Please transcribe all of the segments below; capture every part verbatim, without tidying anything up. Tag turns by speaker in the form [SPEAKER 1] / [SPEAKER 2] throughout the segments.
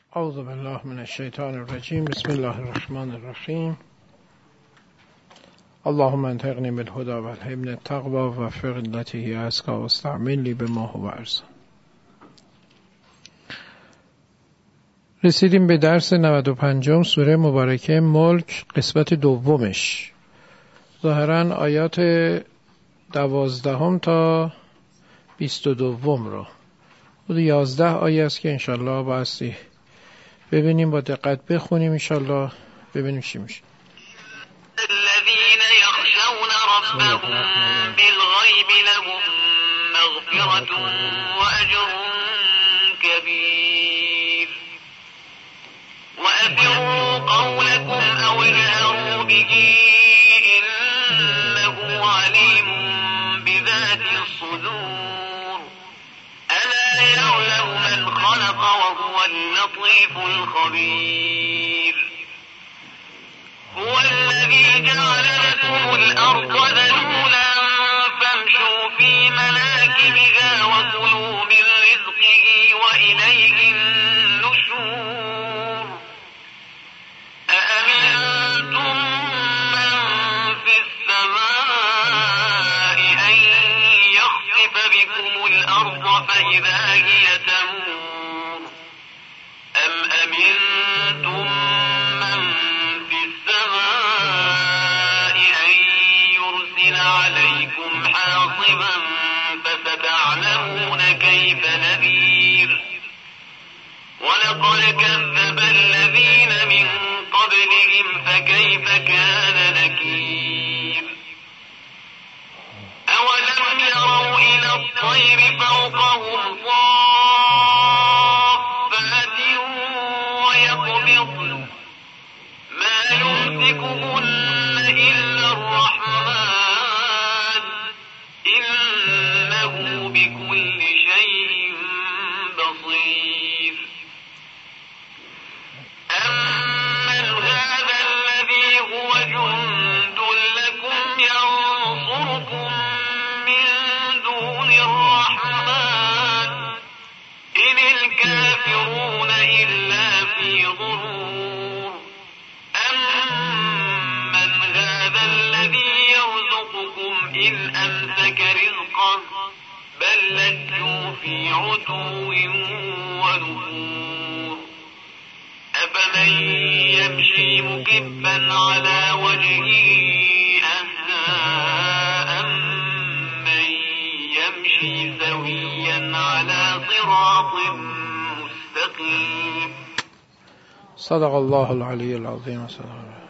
[SPEAKER 1] اعوذ بالله من الشیطان الرجیم. بسم الله الرحمن الرحیم. اللهم انطقنی بالهدى والحلم التقوى ووفق التي هي أزكى واستعمل لي بما هو أرزق. رسیدیم به درس نود و پنج سوره مبارکه ملک، قسمت دومش. ظاهرا آیات دوازدهم تا بیست و دوم رو حدود یازده آیه است که انشالله بایستی ببینیم، با دقت بخونیم انشالله ببینیم چی میشه.
[SPEAKER 2] الذين يخشون ربهم بالغيب لهم مغفرة وأجر كبير وأسروا قولكم أو اجهروا به إنه عليم بذات الصدور ألا يعلم من خلق وهو اللطيف الخبير هو الذي جعل لكم الأرض ذلولا فامشوا في مناكبها وكلوا من رزقه وإليه النشور أأمنتم من في السماء أن يخسف بكم الأرض فإذا هي تمور أم أمنتم من في السماء أن يرسل عليكم حاصبا فستعلمون كيف نذير ولقد كذب الذين من قبلهم فكيف كان نكير أولم يروا إلى الطير فوقهم صافات ويقبضن ما يمسكهن إلا الرحمن إنه بكل شيء بصير أمن هذا الذي هو جند لكم ينصركم من دون الرحمن إن الكافرون إلا في غرور أمن هذا الذي يرزقكم إن أمسك رزقه بل لجوا في عتو ونفور أفمن يمشي مكبا على وجهه أهدى أمن يمشي سويا على صراط مستقيم.
[SPEAKER 1] صدق الله العلی العظیم. صدق الله.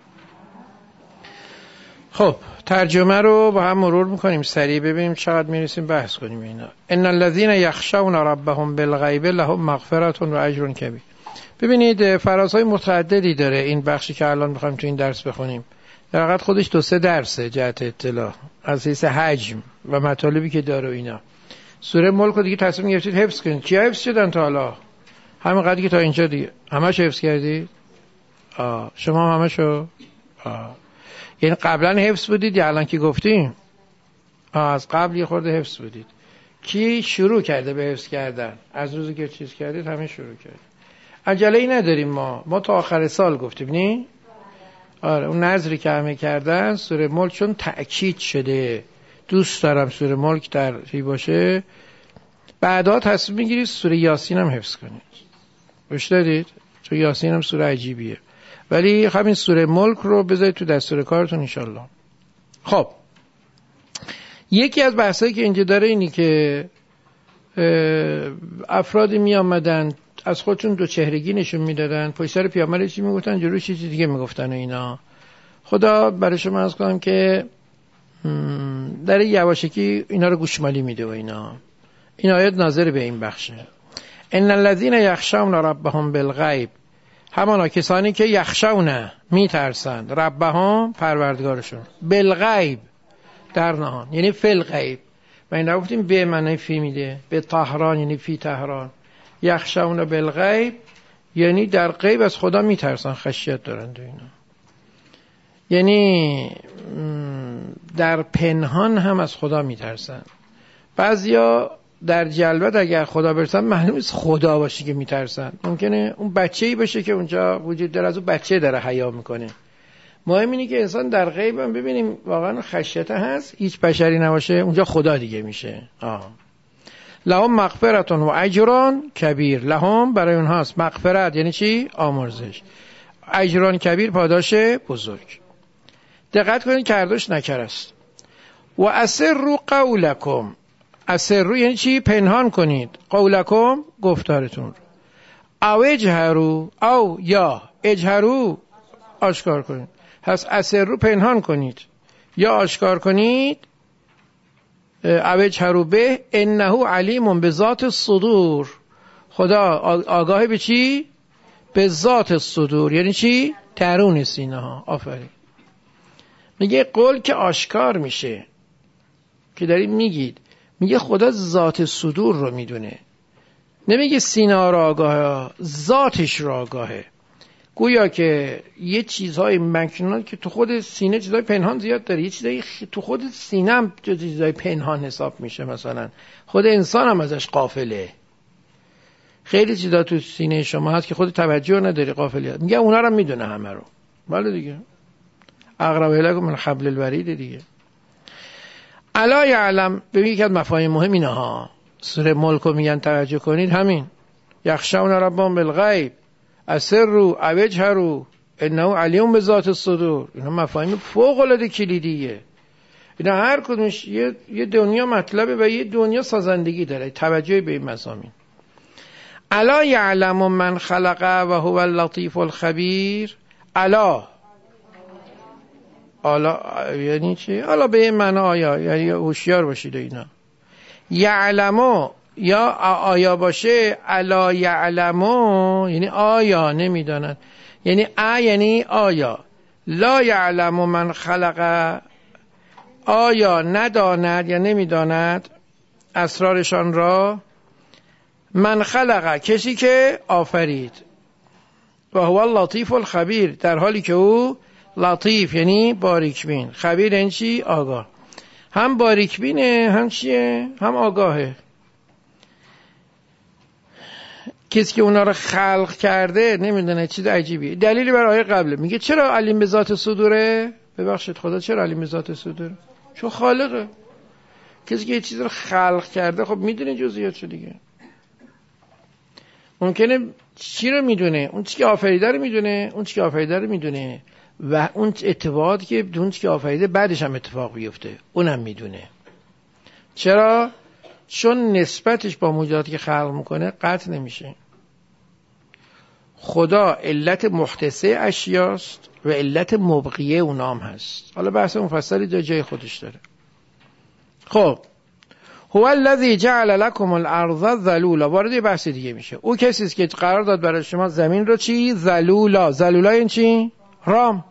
[SPEAKER 1] خب ترجمه رو با هم مرور میکنیم سریع، ببینیم چقدر میرسیم بحث کنیم اینا. ان الذين يخشون ربهم بالغیب لهم مغفرة و اجر کبیر. ببینید فرازهای متعددی داره این بخشی که الان میخوایم تو این درس بخونیم. در حقیقت خودش دو سه درسه جهت اطلاع از حیث حجم و مطالبی که داره اینا. سوره ملک رو دیگه تصمیم گرفتید حفظ کنید. کیا حفظ شدن تا حالا؟ همین قدری که تا اینجا دیگه همش حفظ کردید؟ آه. شما هم همشو؟ آه. یعنی قبلا حفظ بودید یا الان که گفتیم؟ آه. از قبل یه خورده حفظ بودید. کی شروع کرده به حفظ کردن؟ از روزی که چیز کردید همه شروع کرد. عجله ای نداریم ما. ما تا آخر سال گفتیم نی؟ آره اون نظری که همه کردن سوره ملک چون تأکید شده دوست دارم سوره ملک در چی باشه، بعدا تصمیم میگیرید سوره یاسین هم حفظ کنید. گوش دادید؟ چون یاسین هم سوره عجیبیه، ولی همین سوره ملک رو بذارید تو دستور کارتون انشالله. خب یکی از بحثایی که اینجا داره اینی که افرادی می آمدن از خودشون دو چهرگی نشون میدادن، پشت سر پیامبر چی میگفتن، جلوی چیزی دیگه میگفتن و اینا. خدا برای شما عرض کنم که در یواشکی اینا رو گوشمالی میده و اینا. این آیت ناظر به این بخشه. ان الذين يخشون ربهم بالغیب، همانا کسانی که یخشون میترسند ربهم پروردگارشون، بالغیب در نهان یعنی فی الغیب. و این رو گفتیم به معنی فی میده، به طهران یعنی فی طهران. یخشون بالغیب یعنی در غیب از خدا میترسن، خشیت دارند و اینا. یعنی در پنهان هم از خدا میترسن. بعضیا در جلوت اگر خدا برسن معلوم نیست خدا باشه که میترسن. ممکنه اون بچه‌ای باشه که اونجا وجود داره، از اون بچه داره حیا میکنه. مهم اینه که انسان در غیب هم ببینیم واقعا خشیت هست، هیچ بشری نباشه، اونجا خدا دیگه میشه. آه. لهم مغفرت و اجر کبیر. لهم برای اونهاست مغفرت یعنی چی؟ آمرزش. اجر کبیر پاداش بزرگ. دقت کنید که هردوش نکر است. و اسروا قولکم. اسروا یعنی چی؟ پنهان کنید. قولکم گفتارتون. او اجهروا او یا اجهروا آشکار کنید. پس اسروا پنهان کنید یا آشکار کنید. او اجهروا به انه علیم بذات الصدور. خدا آگاه به چی؟ به ذات الصدور یعنی چی؟ درون سینه ها. آفرین. میگه قول که آشکار میشه که دارید میگید، میگه خدا ذات صدور رو میدونه، نمیگه سینه ها رو آگاهه، ذاتش رو آگاهه. گویا که یه چیزهای مکنون که تو خود سینه چیزهای پنهان زیاد داره، یه چیزهای تو خود سینه هم چیزهای پنهان حساب میشه. مثلا خود انسان هم ازش غافله. خیلی چیزا تو سینه شما هست که خود توجه نداری، غافلیت. میگه اونا رو میدونه همه رو. بله دیگه. اقرب الیکم من حبل الورید دیگه. الا یعلم. ببین یکی از مفاهیم مهم اینه ها. سوره ملک رو میگن توجه کنید، همین یخشون ربهم بالغیب اسروا او اجهروا انه علیم بذات الصدور. اینا مفاهیم فوق العاده کلیدیه. اینا هر کدومش یه یه دنیا مطلبه و یه دنیا سازندگی داره. توجه به این مضامین. الا یعلم من خلق و هو اللطیف الخبیر. الا الا یعنی چی؟ الا به این معنی آیا، یعنی هوشیار باشید. اینا یعلمو یا آیا باشه، الا یعلمو یعنی آیا نمیدانند، یعنی ا یعنی آیا. لا یعلم من خلق آیا نداند یا نمیداند اسرارشان را. من خلق کسی که آفرید. و هو اللطیف الخبیر در حالی که او لطیف یعنی باریکبین، خبیر یعنی چی؟ آگاه. هم باریکبینه هم چیه؟ هم آگاهه. کسی که اونا رو خلق کرده نمیدونه، چیز عجیبیه. دلیلی بر آیه قبله. میگه چرا علیم به ذات صدوره؟ ببخشید خدا چرا علیم به ذات صدوره؟ چون خالقه. کسی که یه چیز رو خلق کرده خب میدونه جزئیاتشو دیگه. ممکنه چی رو میدونه؟ اون چیزی که آفریده رو میدونه، اون چیزی که آفریده رو میدونه و اون اتفاقاتی که اون چیزی که آفریده بعدش هم اتفاق بیفته اونم میدونه. چرا؟ چون نسبتش با موجوداتی که خلق میکنه قطع نمیشه. خدا علت محدثه اشیاست و علت مبقیه اونام هست. حالا بحث مفصلی در جای خودش داره. خب هو الذی جعل لكم الارض ذلولا. وارد بحث دیگه میشه. او کسی است که قرار داد برای شما زمین رو چی؟ ذلولا. ذلولا این چی؟ رام.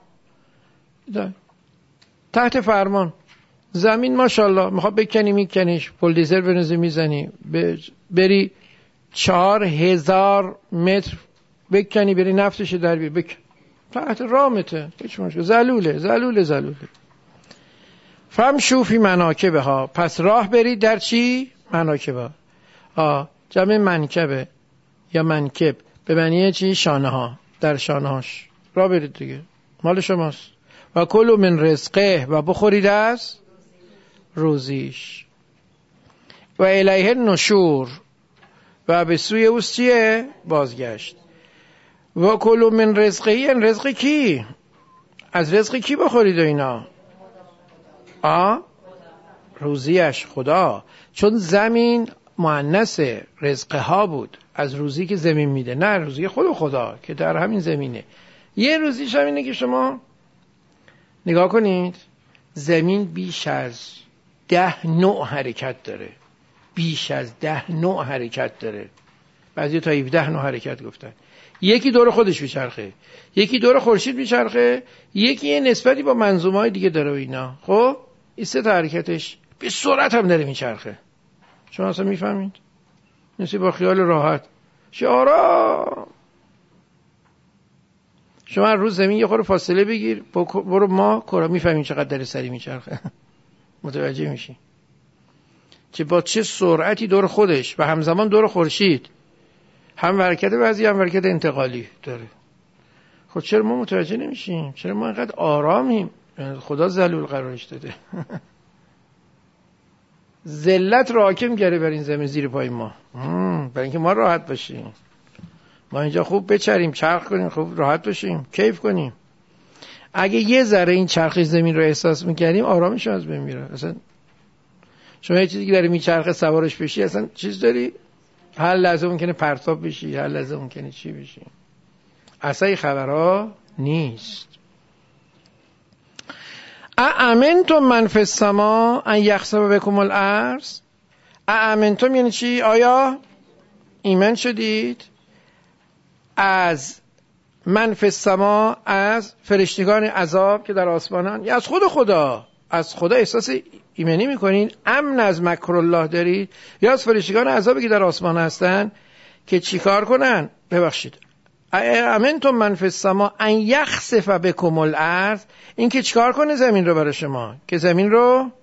[SPEAKER 1] تحت فرمان. زمین ماشاءالله میخواد بکنی میکنیش، بولدوزر بنزی میزنی، بری چهار هزار متر بکنی بری نفتش در بیر بکن، تحت رامته، هیچ مشکل. ذلوله ذلوله ذلوله. فمشوا فی مناکبها. پس راه برید در چی؟ مناکبها. آه جمع منکبه یا منکب به معنی چی؟ شانه ها. در شانه هاش راه برید دیگه، مال شماست. و کلوا من رزقه. و بخورید از روزیش. و الیه النشور. و به سوی اوست چیه؟ بازگشت. و کلوا من رزقه. این رزق کی؟ از رزق کی بخورید و اینا؟ آ روزیش خدا. چون زمین مؤنث رزقه ها بود، از روزی که زمین میده، نه روزی خود خدا که در همین زمینه. یه روزیش هم اینه که شما نگاه کنید، زمین بیش از ده نوع حرکت داره. بیش از ده نوع حرکت داره. بعضی تا هفده نوع حرکت گفتن. یکی دور خودش میچرخه، یکی دور خورشید میچرخه، یکی یه نسبتی با منظومه‌های دیگه داره و اینا. خب این سه تا حرکتش به سرعت هم داره میچرخه. شما اصلا میفهمید؟ نسی با خیال راحت شعارا. شما هر روز زمین یه خورده فاصله بگیر، برو ما کرا، میفهمین چقدر داره سری میچرخه. متوجه میشی. که با چه سرعتی دور خودش و همزمان دور خورشید هم حرکت وضعی هم حرکت انتقالی داره. خب چرا ما متوجه نمیشیم؟ چرا ما اینقدر آرامیم؟ خدا ذلیل قرارش داده. ذلت رو حاکم کرده بر این زمین زیر پای ما، برای اینکه ما راحت باشیم. ما اینجا خوب بچریم، چرخ کنیم، خوب راحت باشیم، کیف کنیم. اگه یه ذره این چرخ زمین رو احساس میکردیم آرامش از بین میره. اصلا شما یه چیزی که داری میچرخه سوارش بشی، اصلا چیز داری، هر لحظه ممکنه پرتاب بشی، هر لحظه ممکنه چی بشی. اصلا این خبرها نیست. اامنتم من فی السما ان یخسف بکم الارض. اامنتم یعنی چی؟ آیا ایمان شدید از من فی السما، از فرشتگان عذاب که در آسمانن، یا از خود خدا، از خدا احساس ایمانی میکنین، امن از مکر الله دارید، یا از فرشتگان عذابی که در آسمان هستن که چیکار کنن؟ ببخشید، امنتم من فی السما ان یخسف بکم الارض، این که چیکار کنه زمین رو برای شما؟ که زمین رو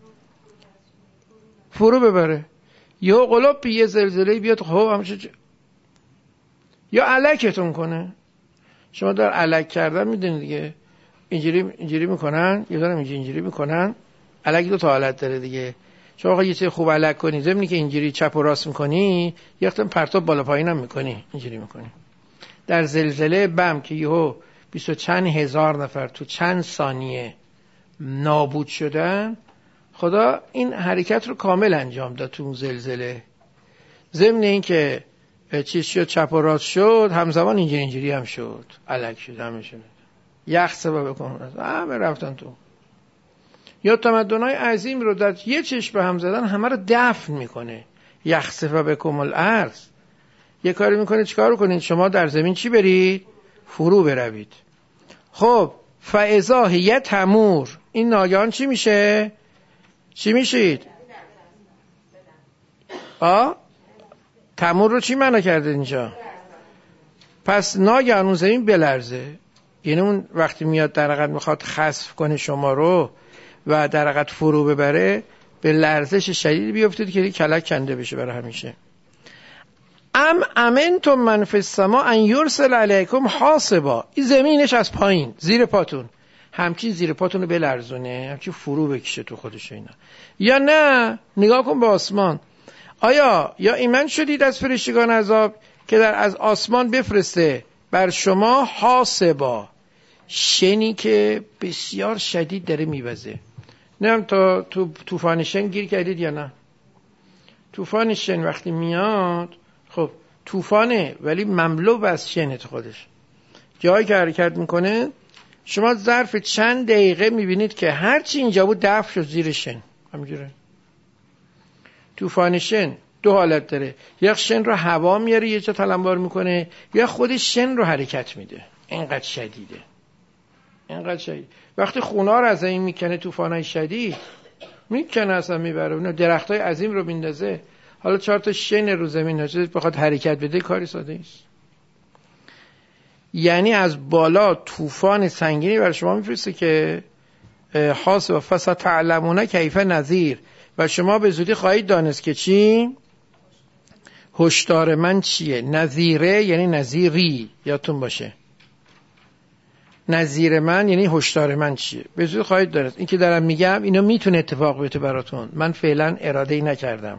[SPEAKER 1] فرو ببره. یا قلوب یه زلزله بیاد، خب همشه ج... یا علکتون کنه. شما در علک کردن میدونید دیگه، اینجوری اینجوری میکنن، یا دارم اینجوری اینجوری میکنن. علک دو تا حالت داره دیگه. شما آقا یه چیز خوب علک کنی، زمینی که اینجوری چپ و راست میکنی، یه وقت پرتاب بالا پایین هم میکنی، اینجوری میکنی. در زلزله بم که یهو بیست و چند هزار نفر تو چند ثانیه نابود شدن، خدا این حرکت رو کامل انجام داد تو اون زلزله. ضمن این که چیز شد، چپ و راست شد، همزمان اینجوری اینجوری هم شد، علک شد، همه شد. یخسف بکن، همه رفتن تو. یا تمدن‌های عظیم رو در یه چشم به هم زدن همه رو دفن میکنه. یخسف بکم الارض. یه کاری میکنه، چیکار رو کنید؟ شما در زمین چی برید؟ فرو بروید. خب فاذا هی تمور، این ناگهان چی میشه؟ چی میشید؟ آ تمور رو چی معنا کرده اینجا؟ پس ناگهان اون زمین بلرزه. یعنی اون وقتی میاد در حقیقت میخواد خسف کنه شما رو و در حقیقت فرو ببره، به لرزش شدید بیافتید که کلک کنده بشه برای همیشه. ام امنتم من فی السما ان یرسل علیکم حاصبا، این زمینش از پایین زیر پاتون همچین زیر پاتون رو بلرزونه، همچین فرو بکشه تو خودش اینا. یا نه، نگاه کن به آسمان. آیا یا ایمان شدید از فرشتگان عذاب که در از آسمان بفرسته بر شما حاصبا، شنی که بسیار شدید داره میوزه. نمیم تا تو طوفان شن گیر کردید یا نه؟ طوفان شن وقتی میاد، خب طوفانه ولی مملو از شنه تو خودش، جایی که حرکت میکنه شما ظرف چند دقیقه میبینید که هرچی اینجا بود دفع شد زیر شن. همینجوره. طوفان شن دو حالت داره، یا شن رو هوا میاره یه جا تلمبار میکنه، یا خود شن رو حرکت میده. اینقدر شدیده، اینقدر شدید. وقتی خونار از این میکنه، طوفانای شدید میکنه اصلا میبره، اون درختای عظیم رو میندازه. حالا چهار تا شن رو زمین نشده بخواد حرکت بده، کاری ساده است. یعنی از بالا طوفان سنگینی برای شما میفرسته که حاصب فستعلمون کیف نذیر، و شما به زودی خواهید دانست که چی؟ هشدار من چیه؟ نذیره یعنی نذیری، یادتون باشه. نذیر من یعنی هشدار من چیه؟ به زودی خواهید دانست. این که دارم میگم اینا میتونه اتفاق بیفته براتون، من فعلا اراده ای نکردم.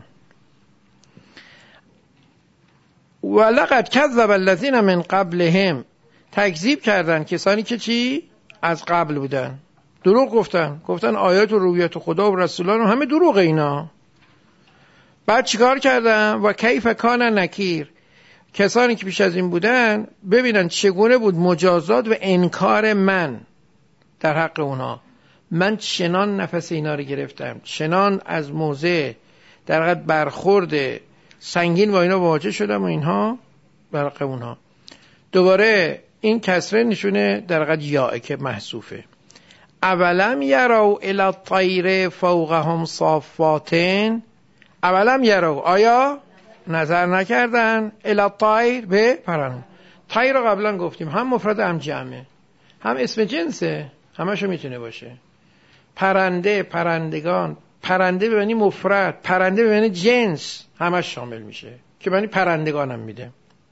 [SPEAKER 1] ولقد کذب الذین من قبلهم، تکذیب کردن کسانی که چی؟ از قبل بودن، دروغ گفتن، گفتن آیات و رویات خدا و رسولان و همه دروغ اینا. بعد چیکار کردن؟ و کیف کان نکیر، کسانی که پیش از این بودن ببینن چگونه بود مجازات و انکار من در حق اونا. من چنان نفس اینا رو گرفتم، چنان از موضع در حقیقت برخورد سنگین با اینا مواجه شدم و اینها در حق اونها. دوباره این کسره نشونه در حقیقت یائه که محذوفه. اولم یرو الی الطیر فوقهم صافاتن، اولم یرو، آیا نظر نکردن الی الطیر، به پرنده. طیر رو قبلا گفتیم هم مفرد هم جمعه، هم اسم جنسه، همشو میتونه باشه. پرنده، پرندگان، پرنده به معنی مفرد، پرنده به معنی جنس، همش شامل میشه که معنی پرندگانم میده.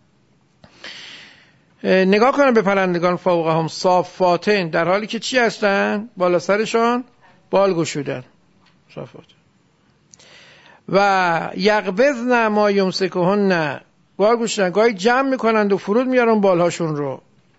[SPEAKER 1] نگاه کنم به پرندگان فوقهم صافاتن، در حالی که چی هستن؟ بالا سرشان بال گشودن، صافات. و یقبضن ما یمسکهن، بال گشودن، گاهی جمع میکنند و فرود میارن بالهاشون رو.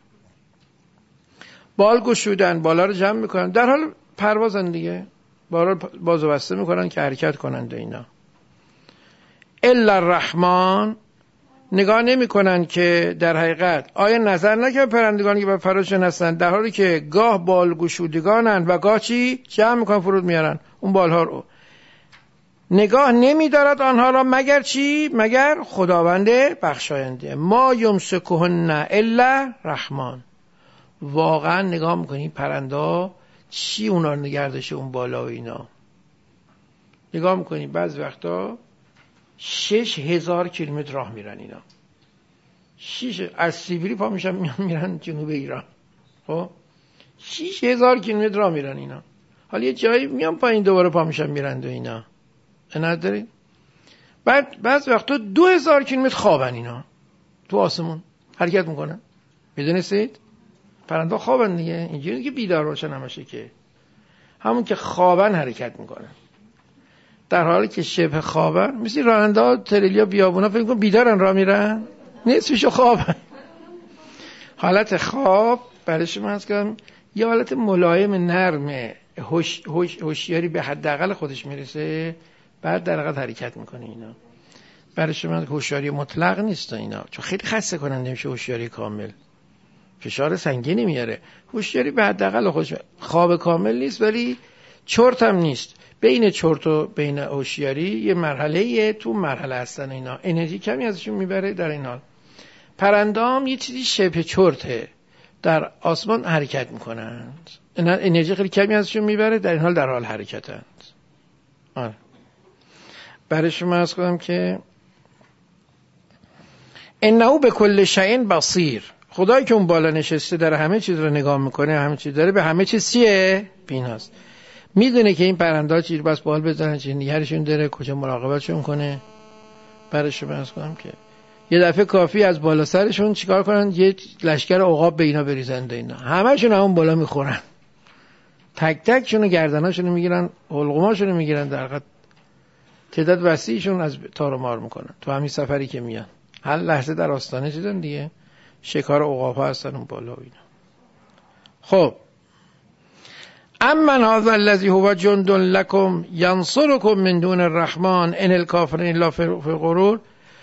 [SPEAKER 1] بال گشودن، بالا رو جمع میکنن، در حال پروازن دیگه، بالا باز و بسته میکنن که حرکت کنند اینا. الا الرحمن، نگاه نمی کنن که در حقیقت آیا نظر نکنن پرندگانی که بر فراشون هستن، در حالی که گاه بال گشودگانن و گاه چی جمع میکنن فرود میارن اون بالها رو. نگاه نمی دارد آنها را مگر چی؟ مگر خداوند بخشاینده. ما یمسکهن الا رحمان. واقعا نگاه میکنی پرنده چی اونا رو نگردشه اون بالا و اینا. نگاه میکنی بعض وقتا شش هزار کیلومتر راه میرن اینا. شش از سیبری پا میشن میان میرن جنوب ایران. خب شش هزار کیلومتر راه میرن اینا. حالا یه جایی میان پایین دوباره پا میشن میرن و اینا. ندارید؟ بعد بعض وقتا دو هزار کیلومتر خوابن اینا. تو آسمون حرکت میکنن. میدونستید؟ پرنده خوابن دیگه. اینجوری که بیدار باشن همشه، که همون که خوابن حرکت میکنن. در حالی که شبه خوابن، مثل راننده ها تریلیا بیابونا فکر کن بیدارن راه میرن، نصفشو خوابن. حالت خواب برای شما هست که یه حالت ملایم نرمه، هوش هوش هوشیاری به حداقل خودش میرسه، بعد در حقیقت حرکت میکنه اینا. برای شما هوشیاری مطلق نیست اینا، چون خیلی خسته کننده میشه هوشیاری کامل، فشار سنگینی میاره. هوشیاری به حداقل خودش، خواب کامل نیست ولی چرت هم نیست. بین چرت و بین هوشیاری یه مرحله تو مرحله هستن اینا. انرژی کمی ازشون میبره. در این حال پرندام یه چیزی شبه چرته، در آسمان حرکت میکنند، انرژی خیلی کمی ازشون میبره، در این حال در حال حرکتند. آره. برای شما عرض کنم که انه به کل شیء بصیر، خدایی که اون بالا نشسته داره همه چیز رو نگاه میکنه، همه چیز داره، به همه چیز چیه؟ بیناست. میدونه که این پرنده ها چی بس بال بزنن، چی نگرشون داره، کجا مراقبتشون کنه. برای شما عرض کنم که یه دفعه کافی از بالا سرشون چیکار کنن؟ یه لشکر عقاب به اینا بریزن. اینا همه‌شون همون بالا میخورن، تک تکشون و گردناشون میگیرن، حلقوماشون میگیرن، در حقیقت تعداد وسیعشون از تار و مار میکنن تو همین سفری که میان. هر لحظه در آستانه چیزن دیگه، شکار عقاب ها هستن اون بالا و اینا. خب امن هذا الذی هو جند لکم ینصرکم من دون الرحمن ان الکافرین الا فی غرور.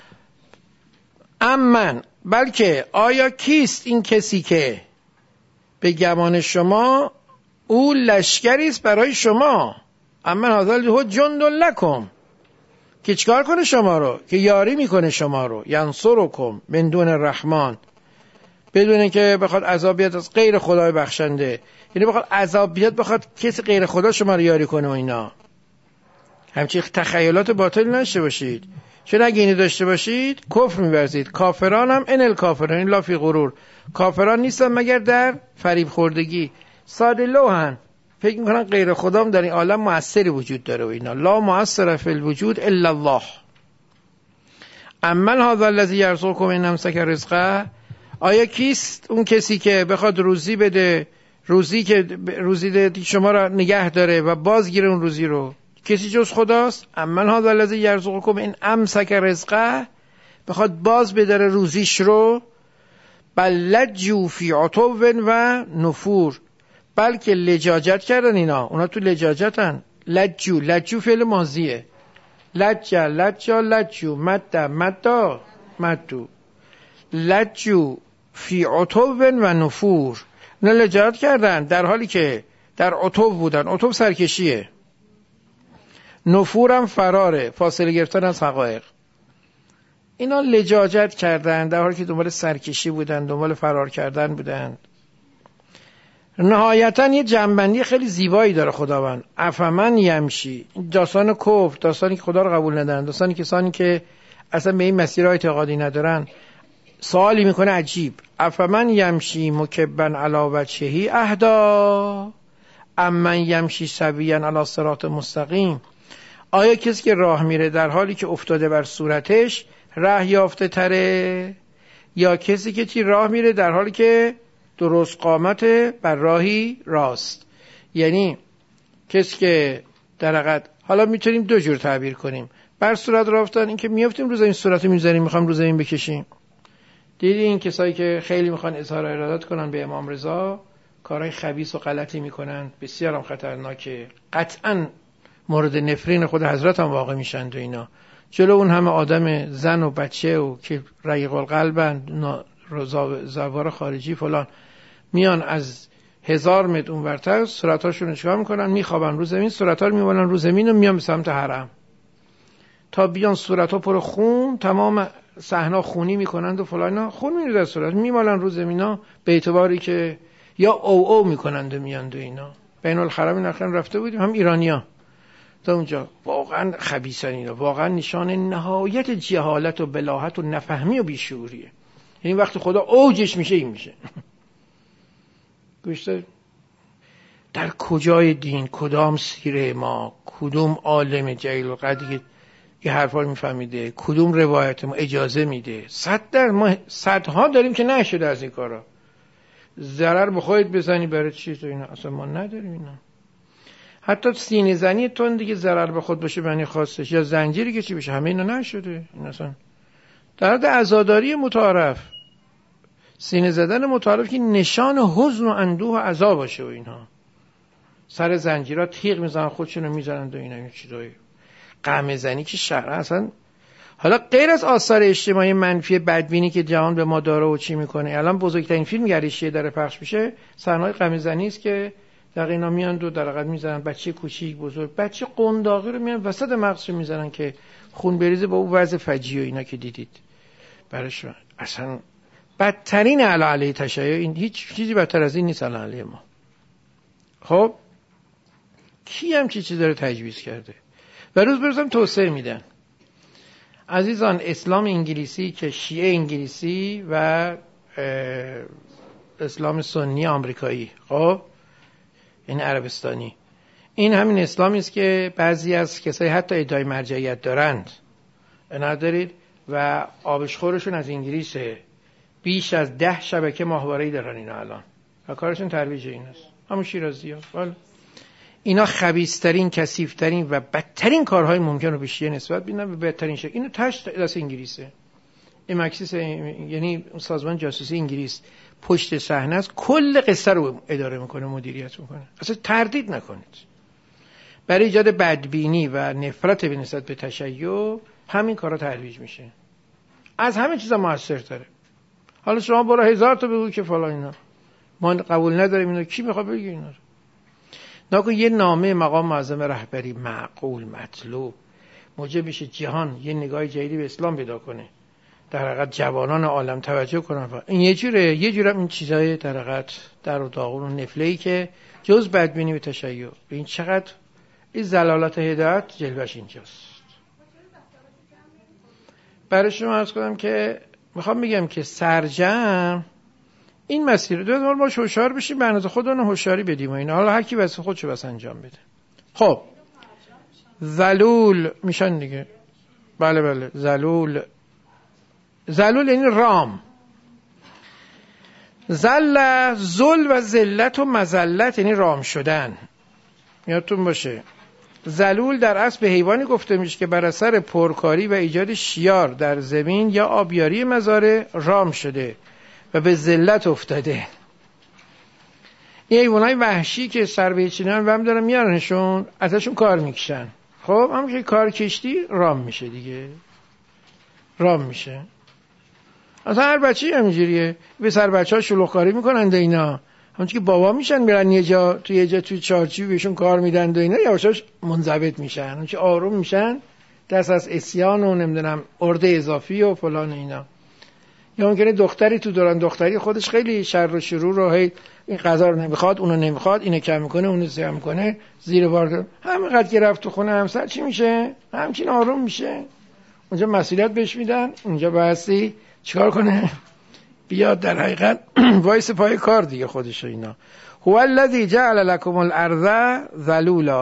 [SPEAKER 1] امن، بلکه آیا کیست این کسی که به گمان شما او لشکری است برای شما. امن هذا الذی هو جند لکم، که چیکار کنه شما رو؟ که یاری میکنه شما رو. ینصرکم من دون الرحمن، بدون که بخواد عذاب بیاد از غیر خدای بخشنده. یعنی بخواد عذاب بیاد بخواد کسی غیر خدا شما رو یاری کنه و اینا. همچین تخیلات باطل نشته باشید، چون اگه اینو داشته باشید کفر می‌ورزید. کافران هم ان الکافرین لا فی غرور، کافران نیستن مگر در فریب خوردگی. ساده لوحن، فکر میکنن غیر خدام در این عالم مؤثری وجود داره و اینا. لا مؤثر فی الوجود الا الله. امن هذا الذی یرزقکم ان امسک رزقه، آیا کیست اون کسی که بخواد روزی بده، روزی که روزی ده شما را نگه داره و بازگیره اون روزی رو؟ کسی جز خداست. امن هذا الذی یرزقکم ان امسک رزقه، بخواد باز بداره روزیش رو. بل لجوا فی عتو و نفور، بلکه لجاجت کردن اینا. اونا تو لجاجتن. لجو، لجو فعل ماضیه. لجا لجا لجو، مد مدا مدو. لجو فی عتو و نفور، اونا لجاجت کردن در حالی که در عتو بودن. عتو سرکشیه، نفورم فراره، فاصله گرفتن از حقایق. اینا لجاجت کردن در حالی که دنبال سرکشی بودن، دنبال فرار کردن بودن. نهایتاً یه جنبندی خیلی زیبایی داره خداوند. افمن یمشی، داستان کفر، داستانی که خدا رو قبول ندارن، داستانی کسانی که اصلا به این مسیر اعتقادی ندارن. سوالی میکنه عجیب، افمن یمشی مکبن علی وجهه اهدا امن یمشی سویا علی صراط مستقیم. آیا کسی که راه میره در حالی که افتاده بر صورتش ره یافته تره، یا کسی که چی راه میره در حالی که درست قامت بر راهی راست؟ یعنی کسی که در حقیقت، حالا میتونیم دو جور تعبیر کنیم. بر صورت رفتن این که میافتیم رو زمین، صورت میذاریم میخوام رو زمین بکشیم. دیدی این کسایی که خیلی میخوان اظهار ارادت کنن به امام رضا، کارهای خبیث و غلطی میکنن، بسیار هم خطرناکه، قطعاً مورد نفرین خود حضرت هم واقع میشن و اینا. جلو اون همه آدم زن و بچه و که رقیق القلبن، زوار خارجی فلان، میان از هزار متر اونورتر صورتاشون رو چیکار میکنن؟ میخوابن رو زمین، صورتا رو میمالن رو زمین و میان به سمت حرم تا بیان صورتا پر خون، تمام صحنه خونی میکنند و فلان، خون میره در صورت، میمالن رو زمینا به اعتباری که یا او او میکنند و میاند و اینا. بین الحرمین اخیراً رفته بودیم، هم ایرانی‌ها تا اونجا، واقعا خبیثن اینا، واقعا نشان نهایت جهالت و بلاهت و نفهمی و بیشعوریه. یعنی وقتی خدا اوجش میشه این میشه. گوشته در کجای دین، کدام سیره ما، کدوم عالم جلیل القدر که یه حرفا رو میفهمیده، کدوم روایت ما اجازه میده؟ صد در ما صدها داریم که نشده از این کارا. ضرر به خودت بزنی برای چی تو اینا؟ اصلا ما نداریم اینا. حتی سینه زنی تون دیگه ضرر به خود باشه بنی خواستش، یا زنجیری که چی بشه، همه اینا نشده. این اصلا در حد عزاداری متعارف، سینه زدن متعارف که نشان حزن و اندوه و عذاب باشه و اینها. سر زنجیرها تیغ میزنن، خودشونو میزنن و اینا، این چیزایی. قمع زنی که شرع اصلا، حالا غیر از آثار اجتماعی منفی بدبینی که جهان به ما داره و چی میکنه، الان بزرگترین فیلم گریشیه داره پخش میشه، صحنه‌های قمع زنی است که در اینا میان دو در حقیقت میزنن بچه کوچیک بزرگ، بچه قنداقی رو میان وسط مغزش میزنن که خون بریزه، با اون وضع فجیع و اینا که دیدید. برایش اصلا بدترین علی علیه تشیع، این هیچ چیزی بدتر از این نیست علی علیه ما. خب کی هم چی چیز داره تجویز کرده و روز بروزم توسعه میدن. عزیزان، اسلام انگلیسی که شیعه انگلیسی و اسلام سنی آمریکایی، خب یعنی عربستانی، این همین اسلامی است که بعضی از کسایی حتی ادعای مرجعیت دارند ندارید و آبشخورشون از انگلیسه. بیش از ده شبکه ماهواره‌ای دارن اینا الان و کارشون ترویج این است. همون شیرازی‌ها. والا اینا خبیث‌ترین، کثیف‌ترین و بدترین کارهای ممکن رو به شیعه نسبت میدن و بهترین شکل. اینو تاش دست انگلیسه. ام اکسیس، یعنی سازمان جاسوسی انگلیس پشت صحنه است، کل قصه رو اداره میکنه، مدیریت میکنه. اصلا تردید نکنید. برای ایجاد بدبینی و نفرت به نسبت به تشیع همین کارا ترویج میشه. از همه چیزا موثرتره. حالا شما برو هزار تا بگو که فلان اینا ما قبول نداریم، اینا کی میخواد بگه اینا رو؟ ناگه یه نامه مقام معظم رهبری معقول مطلوب موجب بشه جهان یه نگاه جدیدی به اسلام پیدا کنه، در حقیقت جوانان عالم توجه کنن. این یه جوره، یه جوره این چیزای در حقیقت در و داغون و نفله‌ای که جز بدبینی و تشیع، این چقدر این زلالت هدایت جلوش اینجاست. برای شما عرض کنم که میخوام بگم که سرجم این مسیر دو ما باش هوشیار بشیم، به اندازه خودمون هوشیاری بدیم و اینا. حالا هر کی واسه خودشو بس انجام بده. خب ذلول میشن دیگه. بله بله ذلول. ذلول یعنی رام. ذل، ذل و ذلت و مذلت یعنی رام شدن. یادتون باشه ذلول در اصل به حیوانی گفته میشه که بر اثر پرکاری و ایجاد شیار در زمین یا آبیاری مزارع رام شده و به ذلت افتاده. این حیوانای وحشی که سر به چینن و هم دارن میارنشون، ازشون کار میکشن. خب همون که کار کشتی رام میشه دیگه، رام میشه. اصلا هر بچه‌ای همینجوریه، به سر بچه‌ها شلوغ‌کاری میکنن و اینا، همونجوری که بابا میشن میرن یه جا توی یه جا توی چارچوب بهشون کار میدن و اینا، یواشاش منضبط میشن، همونجوری آروم میشن، دست از عصیان و نمیدونم ارده اضافی و فلان اینا. یا ممکنه دختری تو دوران دختری خودش خیلی شر و شرور رو، هی این غذا رو نمیخواد، اونو نمیخواد، اینو کم میکنه، اونو زیاد میکنه، زیر بار همینقدر که رفت تو خونه همسر چی میشه؟ همچین آروم میشه. اونجا مسئولیت بهش میدن، اونجا بحثی چیکار کنه؟ بیاد در حقیقت وایس پای کار دیگه خودش. اینا هو الذی جعل لكم الارض ذلولا،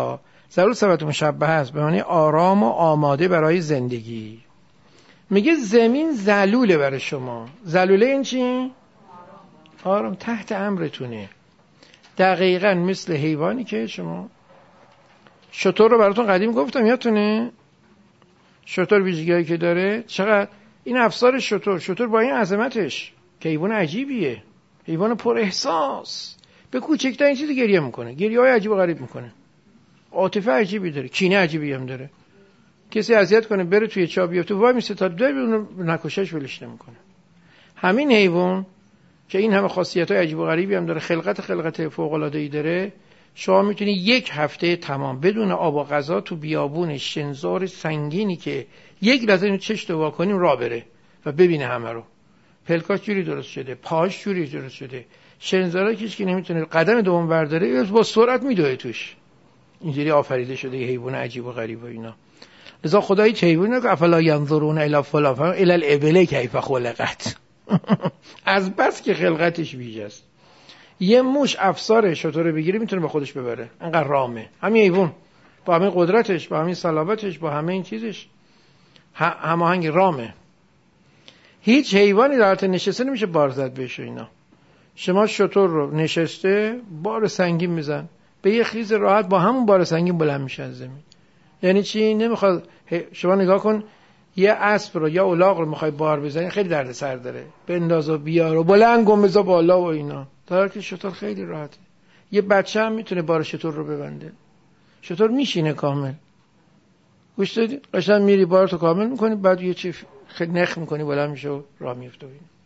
[SPEAKER 1] ضرور صفت مشبهه است به معنی آرام و آماده برای زندگی. میگه زمین ذلوله برای شما. ذلوله این چی؟ آرام، تحت امرتونه. دقیقاً مثل حیوانی که شما شتر رو براتون قدیم گفتم یادتونه؟ شتر ویژگی‌هایی که داره چقدر این افسار شتر شتر با این عظمتش که حیوان عجیبیه، حیوان پر احساس، به کوچکترین چیزی گریه میکنه، گریه‌های عجیب و غریب میکنه، عاطفه عجیبی داره، کینه عجیبی هم داره. کسی اذیت کنه بره توی چاه بیفته وای میسه تا دو اون نکشش ولش نمیکنه. همین حیوان که این همه خاصیت‌های عجیب و غریبی هم داره، خلقت خلقت فوق‌العاده‌ای داره، شما میتونی یک هفته تمام بدون آب و غذا تو بیابون شنزار سنگینی که یک لحظه اینو چشت وا کنیم راه بره و ببینه همه رو. پلکاش جوری درست شده، پاش جوری درست شده، شنزارا کیش که نمیتونه قدم دوم برداره با سرعت میدوه توش. اینجوری آفریده شده یه حیوان عجیب و غریب و اینا. لذا خدا هیچ حیوانی نگه افلا ینظرون الی فلان الی الابل کیف خلقت. از بس که خلقتش ویژه است. یه موش افسار شتر بگیره میتونه با خودش ببره، انقدر رامه. همین حیوان با همین قدرتش، با همین صلابتش، با همه این چیزش هماهنگ رامه. هیچ حیوانی در حالت نشسته نمیشه بار زد بهش اینا. شما شتر رو نشسته بار سنگین میزن، به یه خیز راحت با همون بار سنگین بلند میشه از زمین. یعنی چی؟ نمیخواد شما نگاه کن یه اسب رو یا الاغ رو میخوای بار بزنی خیلی دردسر داره، بنداز و بیار و بلند کن بذار بالا و اینا. در حالی که شتر خیلی راحته. یه بچه هم میتونه بار شتر رو ببنده. شتر میشینه کامل. گوش دادی؟ قشنگ میری بارتو کامل میکنی، بعد یه چی خیلی نخ میکنی بلند میشه و راه میفته.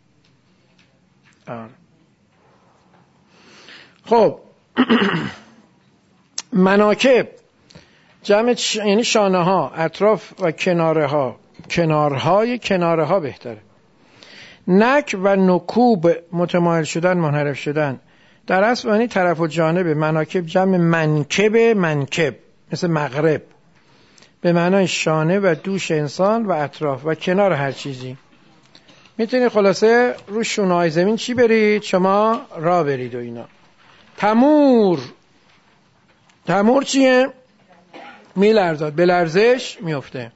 [SPEAKER 1] آره. خب مناکب جمع چ... یعنی شانه ها، اطراف و کناره ها، کنارهای کناره ها بهتره. نک و نکوب متمایل شدن، منحرف شدن. در اصل یعنی طرف و جانب. مناکب جمع منکب، منکب مثل مغرب، به معنای شانه و دوش انسان و اطراف و کنار هر چیزی. میتونی خلاصه رو شونه‌های زمین چی برید؟ شما راه برید و اینا. تمور، تمور چیه؟ میلرزاد، به لرزش میفته.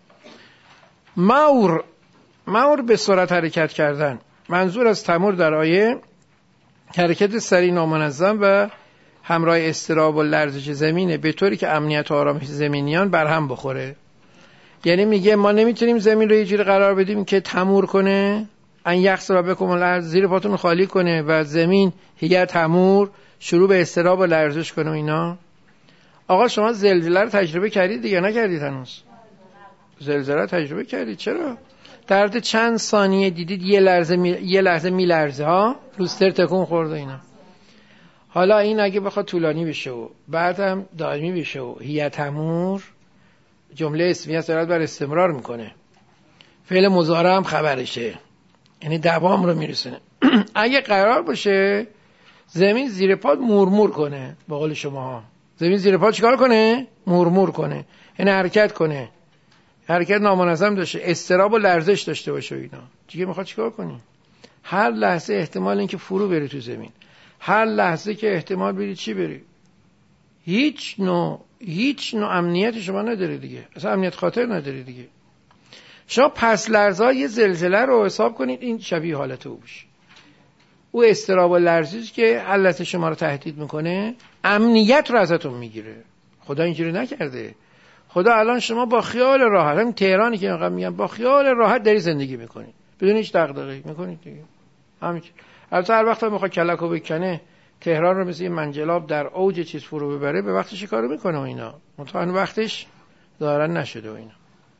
[SPEAKER 1] مور، مور به سرعت حرکت کردن. منظور از تمور در آیه حرکت سریع نامنظم و همراه اضطراب و لرزش زمینه، به طوری که امنیت و آرامش زمینیان برهم بخوره. یعنی میگه ما نمیتونیم زمین رو یه جوری قرار بدیم که تمور کنه، ان یخسر را بکم الارض، زیر پاتون خالی کنه و زمین هی تمور شروع به اضطراب و لرزش کنه و اینا. آقا شما زلزله رو تجربه کردید یا نکردید هنوز؟ زلزله رو تجربه کردید. چرا؟ در حد چند ثانیه دیدید یه لحظه می... یه لحظه میلرزه ها، لوستر تکون خورده اینا. حالا این اگه بخواد طولانی بشه و بعدم دائمی بشه و هی تمور، جمله اسمی است دارد بر استمرار میکنه، فعل مضارع هم خبرشه، یعنی دوام رو میرسونه. اگه قرار باشه زمین زیر پات مورمور کنه، به قول شما ها زمین زیر پات چیکار کنه؟ مورمور کنه، یعنی حرکت کنه، حرکت نامنظم داشته، اضطراب و لرزش داشته باشه اینا، دیگه میخواد چیکار کنی؟ هر لحظه احتمال اینکه فرو بری تو زمین، هر لحظه که احتمال بری چی بری، هیچ نوع هیچ نوع امنیت شما نداره دیگه، اصلا امنیت خاطر نداره دیگه. شما پس لرزه یه زلزله رو حساب کنید، این شبیه حالت او بشه. او اضطراب و لرزش که حالت شما رو تهدید میکنه، امنیت رو ازتون میگیره. خدا اینجوری نکرده. خدا الان شما با خیال راحت، همین تهرانی که اینقدر میگم، با خیال راحت داری زندگی میکنید بدون هیچ دغدغه‌ای میکنید دیگه. همین. البته هر وقت میخواد کلکو بکنه تهران رو مثل منجلاب در اوج چیز فرو ببره، به وقتش کارو میکنه و اینا، مطمئن وقتش دارن نشده و اینا.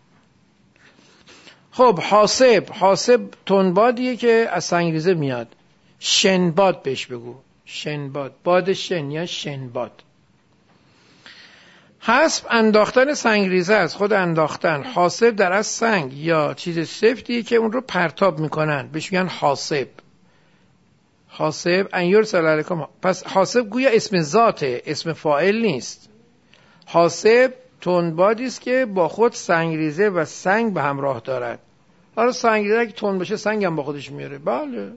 [SPEAKER 1] خب حاسب، حاسب تنبادیه که از سنگریزه میاد. شنباد بهش بگو، شنباد، باد شن یا شنباد. حسب انداختن سنگریزه است، خود انداختن. حاسب در از سنگ یا چیز سفتیه که اون رو پرتاب میکنن، بهش میگن حاسب. حاسب ان یرسل علیکم، پس حاسب گویا اسم ذاته، اسم فاعل نیست. حاسب تندبادی است که با خود سنگریزه و سنگ به همراه دارد. حالا سنگریزه که تند باشه سنگ هم با خودش میاره. بله.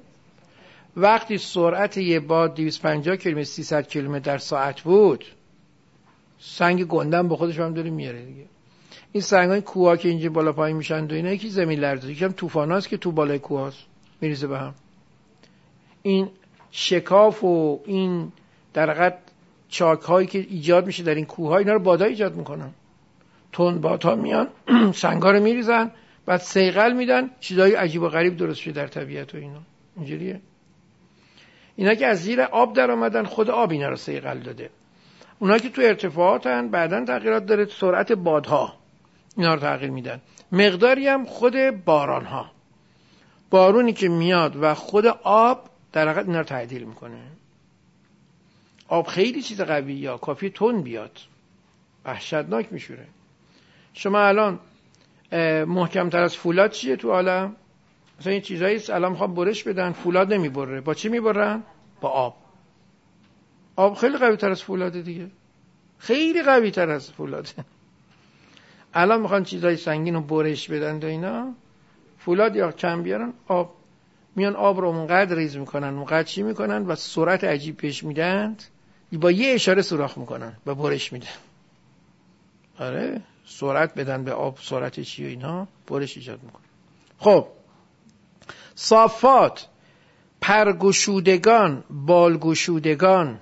[SPEAKER 1] وقتی سرعت یه باد دویست و پنجاه کیلومتر سیصد کیلومتر در ساعت بود، سنگ گندم با خودش هم داره میاره دیگه. این سنگای کوها که اینجا بالا پایین میشن و اینا یکی زمین لرزه، یکم طوفاناست که تو بالای کوهاست میریزه به هم. این شکاف و این در حقیقت چاک‌هایی که ایجاد میشه در این کوه‌ها، اینا رو بادا ایجاد میکنن. تون بادها میان سنگا رو میریزن، بعد صیقل میدن، چیزای عجیب و غریب درست شده در طبیعت و اینا. اینجوریه. اینا که از زیر آب در آمدن، خود آب اینا رو صیقل داده. اونا که تو ارتفاعاتن، بعدن تغییرات داره، سرعت بادها اینا رو تغییر میدن. مقداری هم خود بارانها، بارونی که میاد و خود آب در حقیقت اینا رو تعدیل میکنه. آب خیلی چیز قویه، یا کافی تون بیاد وحشتناک میشوره. شما الان محکمتر از فولاد چیه تو عالم؟ مثلا این چیزایی الان میخوام برش بدن، فولاد نمیبره. با چی میبرن؟ با آب. آب خیلی قوی تر از فولاده دیگه، خیلی قوی تر از فولاده. الان میخوان چیزای سنگین رو برش بدن و اینا، فولاد یا کم بیارن، آب میان آب رو اونقدر ریز میکنن، اونقدر چی میکنن و سرعت عجیب پیش میدن، با یه اشاره سوراخ میکنن و برش میدن. آره سرعت بدن به آب، سرعت چی و اینا، برش ایجاد میکنن. خب صافات، پرگشودگان، بالگشودگان.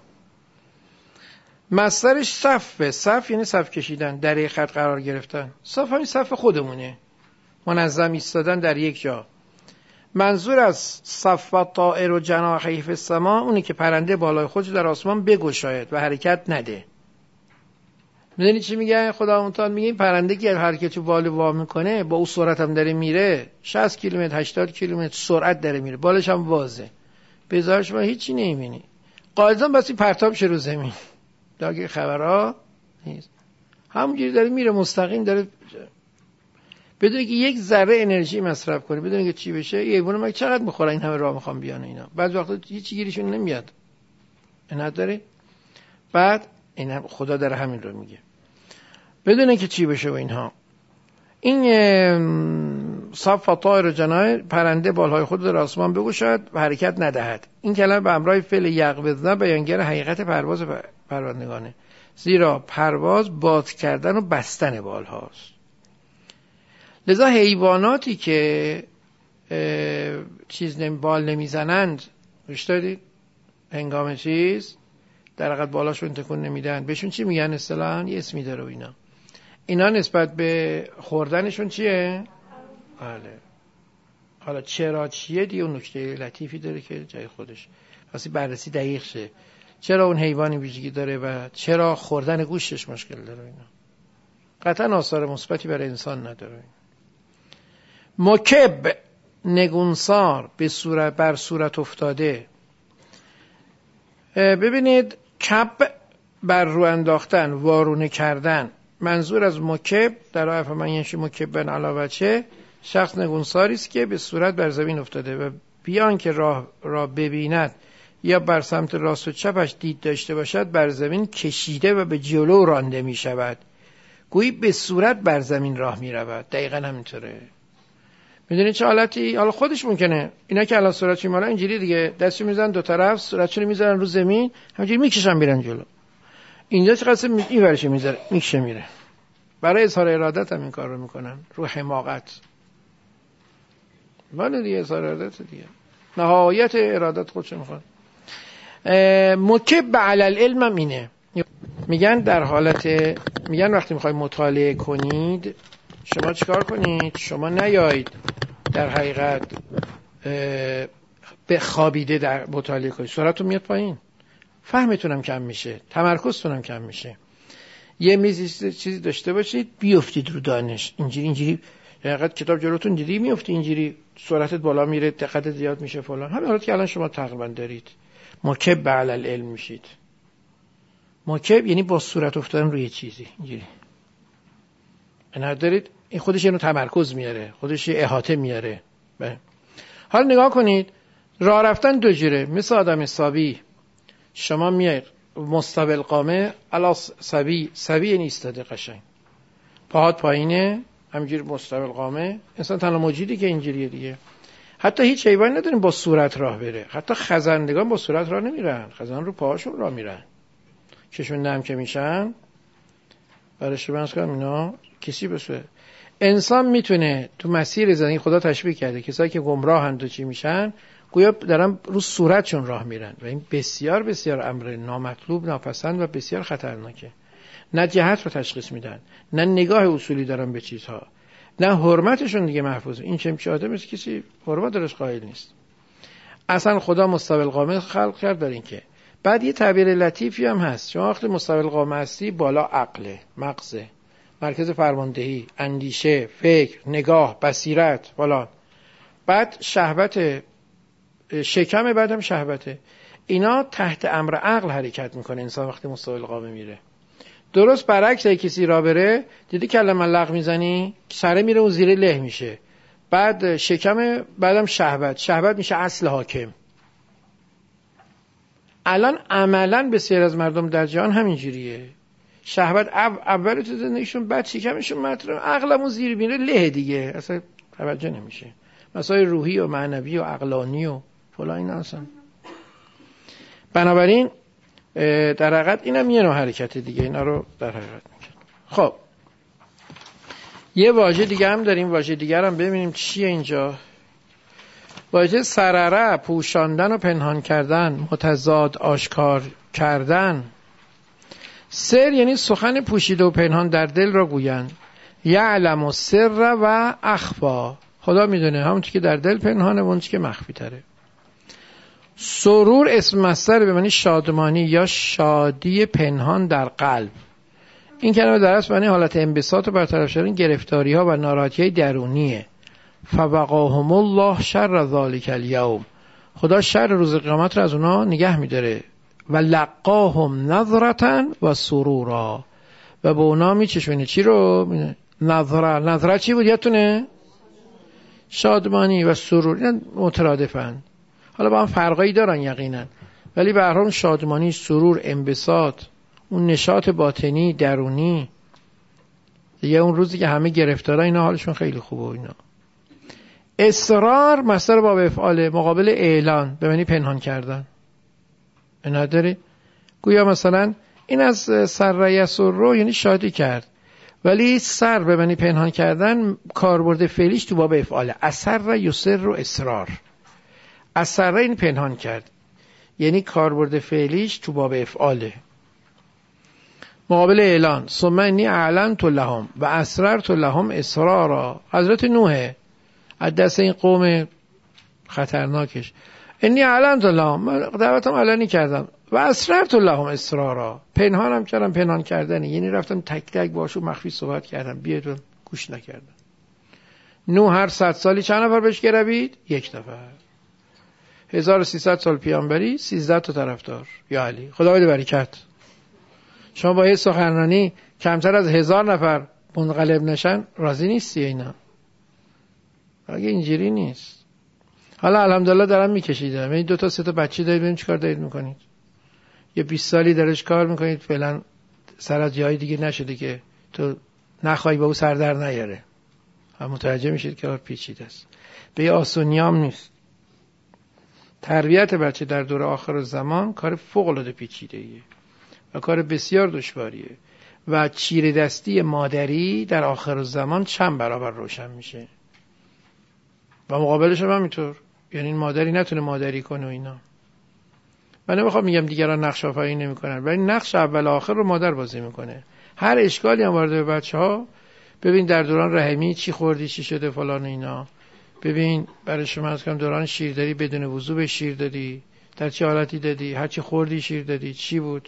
[SPEAKER 1] مصدرش صفه. صف یعنی صف کشیدن، در یک خط قرار گرفتن. صف همین صف خودمونه، منظم ایستادن در یک جا. منظور از صف و طائر و جناحیه فی السما اونی که پرنده بالای خودش در آسمان بگشاید و حرکت نده. میدونی چی میگه خداوند تعالی؟ میگه این پرنده که حرکتو بالا وا میکنه، با اون سرعت هم داره میره، شصت کیلومتر هشتاد کیلومتر سرعت داره میره، بالش هم وازه، بذار شما هیچی نمیبینی، قاعدتا بس این پرتاب شه رو زمین، داگه خبرها نیست، همونجوری داره میره مستقیم، داره بدون که یک ذره انرژی مصرف کنه، بدون که چی بشه. یه حیوان مگه چقدر میخوره این همه راه میخوام بیان اینا، بعضی وقتا هیچ گیریشون نمیاد، اینا داره. بعد این خدا داره همین رو میگه، بدون که چی بشه و اینها. این صف و طائر جناح، پرنده بالهای خود در آسمان بگشاد و حرکت ندهد. این کلمه به همراه فعل یقبضن بیانگر حقیقت پرواز پروندگانه، زیرا پرواز باز کردن و بستن بالهاست. لذا حیواناتی که چیز نمی بال نمیزنند، گوش دادید، هنگام چیز در حقیقت بالاشون تکون نمیدن، بهشون چی میگن اصطلاحاً؟ یه اسمی داره و اینا. اینا نسبت به خوردنشون چیه؟ بله. حالا چرا چیه دیگه اون نکته لطیفی داره که جای خودش واسه بررسی دقیق شه. چرا اون حیوانی ویژگی داره و چرا خوردن گوشتش مشکل داره اینا. قطعا آثار مثبتی برای انسان نداره. مکب، نگونسار، به صورت بر صورت افتاده. ببینید، کب بر رو انداختن، وارونه کردن. منظور از مکب در آیه من ینشی مکبن علی وجهه، شخص نگونساری است که به صورت بر زمین افتاده و بیان که راه را ببیند یا بر سمت راست و چپش دید داشته باشد، بر زمین کشیده و به جلو رانده می شود، گویی به صورت بر زمین راه می رود. دقیقا همینطوره. میدونید چه حالتی؟ حالا خودش ممکنه اینا که الان صورتش میمالا اینجوری دیگه، دستشو میزنن دو طرف، صورتشو میذارن رو زمین، همینجوری میکشن میرن جلو. اینجا چه قصه این ورشه میذاره میکشه میره. برای اظهار ارادت هم این کار رو میکنن، رو حماقت. ولی دیگه اظهار ارادت دیگه، نهایت ارادت خودش میخواد. مکب علی العلم هم اینه. میگن در حالت، میگن وقتی میخوای مطالعه کنید شما چیکار کنید؟ شما نیایید در حقیقت به خوابیده در مطالعه کنید، سرعتون میاد پایین، فهمتونم کم میشه، تمرکزتونم کم میشه. یه میزی چیزی داشته باشید، بیافتید رو دانش، اینجوری اینجوری حقیقت کتاب جلوتون دیدی میافتی، اینجوری سرعتت بالا میره، دقتت زیاد میشه فلان. همین حالت که الان شما تقریبا دارید. مکب علی العلم میشید. مکب یعنی با صورت افتادن روی چیزی اینجوری. اینا دارید، این خودش اینو تمرکز میاره، خودش احاطه میاره. بله. حالا نگاه کنید، راه رفتن دو جوره، مثل آدم سابی. شما میایید مستوی القامه علی سبی، سبی یعنی ایستاده قشنگ، پاهات پایینه، همینجوری مستوی القامه. انسان تنها موجودی که اینجوریه دیگه. حتی هیچ حیوانی نداریم با صورت راه بره، حتی خزندگان با صورت راه نمیرن، خزندان رو پاهاشون راه میرن، چشون نم که میشن برای شما از کنم اینا کسی بسوه. انسان میتونه تو مسیر زندگی، خدا تشبیه کرده کسایی که گمراه هستند و چی میشن، گویا دارن رو صورتشون راه میرن و این بسیار بسیار امر نامطلوب، ناپسند و بسیار خطرناکه. نه جهت رو تشخیص میدن، نه نگاه اصولی دارن به چیزها، نه حرمتشون دیگه محفوظه. این چه آدم است کسی حرمت درش قائل نیست. اصلا خدا مستوی القامه خلق کرد در این که بعد یه تعبیر لطیفی هم هست، شما وقتی مستوی القامه هستی بالا عقله، مغزه، مرکز فرماندهی، اندیشه، فکر، نگاه، بصیرت فلان، بعد شهوت شکم، بعدم شهوته، اینا تحت امر عقل حرکت میکنه انسان وقتی مستوی القامه میره. درست برعکس کسی را بره، دیدی کلمه لغ میزنی سره میره و زیر له میشه، بعد شکم، بعدم شهوت، شهوت میشه اصل حاکم. الان عملاً بسیار از مردم در جهان همینجوریه، شهوت اول تو زندگیشون، بعد شکمشون مطرح، عقلمون زیر میره له دیگه، اصلا توجه نمیشه. مسائل روحی و معنوی و عقلانی و فلان اینا اصلا. بنابراین در حقیقت اینم یه نوع حرکت دیگه، اینا رو در حقیقت میکنه. خب یه واژه دیگه هم داریم، واژه دیگر هم ببینیم چیه اینجا. واژه سرره، پوشاندن و پنهان کردن، متضاد آشکار کردن. سر یعنی سخن پوشیده و پنهان در دل را گویند. یعلم و سر و اخفا، خدا میدونه همونطور که در دل پنهانه و اونچه که مخفی تره. سرور اسم مصدر به معنی شادمانی یا شادی پنهان در قلب. این کلمه در اصل معنی حالت انبساط و برطرف شدن گرفتاری ها و ناراحتی های درونیه. فوقاهم الله شر ذلک الیوم، خدا شر روز قیامت رو از اونا نگه میداره. و لقاهم نظرة و سرورا، و به اونا میچشونه چی رو؟ نظره. نظره چی بود یادتونه؟ شادمانی و سرور، اینا مترادفن، حالا با هم فرقایی دارن یقینا، ولی به هر حال شادمانی، سرور، انبساط، اون نشاط باطنی درونی دیگه، اون روزی که همه گرفتارن اینا حالشون خیلی خوبه. اینا اصرار مصدر باب افعال، مقابل اعلان به معنی پنهان کردن. اینا داری گویا مثلا این از سر یسر رو یعنی شادی کرد، ولی سر به معنی پنهان کردن کاربرد فعلیش تو باب افعال، اثر یسر رو اصرار. اثر این پنهان کرد یعنی کاربرد فعلیش تو باب افعاله. مقابل اعلان، ثم انی اعلنت لهم و اسررت لهم اسرارا. حضرت نوح از دست این قوم خطرناکش، انی اعلنت لهم، من دعوتم علنی کردم، و اسررت لهم اسرارا، پنهانم کردم، پنهان کردنی یعنی رفتم تک تک باشو مخفی صحبت کردم، بیادون گوش نکردم. نوح هر صد سالی چند نفر بهش گروید؟ یک نفر. هزار و سیصد سال پیامبری، سیزده تا طرفدار. یا علی خدا بده برکت. شما با یه سخنرانی کمتر از هزار نفر منقلب نشن راضی نیستی؟ اینا اگه اینجوری نیست. حالا الحمدلله دارم میکشیدم، این دو تا سه تا بچه دارید، ببین چیکار دارید میکنید. یه بیست سالی درش کار میکنید، فعلا سر از جای دیگه نشده که تو نخوای با او سر در نیاره. هم متوجه میشید که پیچیده است، به یه آسونیام نیست. تربیت بچه در دور آخر زمان کار فوق العاده پیچیده‌ایه و کار بسیار دشواریه و چیره دستی مادری در آخر زمان چند برابر روشن میشه و مقابلش هم همینطور. یعنی این مادری نتونه مادری کنه و اینا. من نمیخوام میگم دیگران نقش آفرینی نمیکنن، ولی نقش اول آخر رو مادر بازی میکنه. هر اشکالی هم وارد به بچه‌ها، ببین در دوران رحمی چی خوردی، چی شده فلان اینا، ببین برای شما از کم دوران شیرداری بدون وضو به شیر دادی، در چه حالتی دادی، هر چی خوردی شیر دادی، چی بود.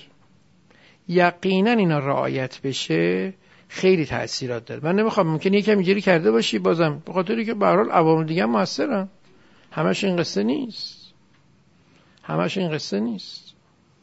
[SPEAKER 1] یقینا اینا رعایت بشه خیلی تأثیرات داره. من نمیخوام ممکنه یکم اینجوری کرده باشی بازم، به خاطری که به هر حال عوامل دیگه هم موثرن، همش این قصه نیست، همش این قصه نیست.